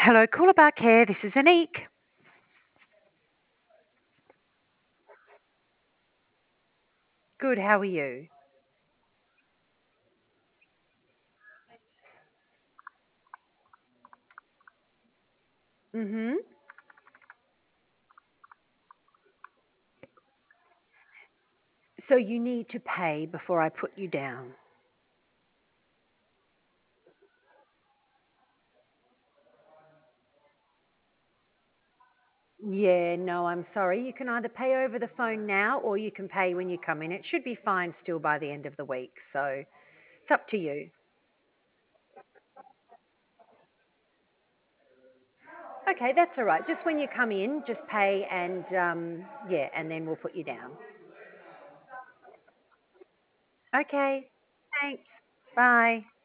Hello, Coolabah Care. This is Anique. Good. How are you? Mhm. So you need to pay before I put you down. Yeah, no, I'm sorry. You can either pay over the phone now or you can pay when you come in. It should be fine still by the end of the week. So it's up to you. Okay, that's all right. Just when you come in, just pay and yeah, and then we'll put you down. Okay. Thanks. Bye.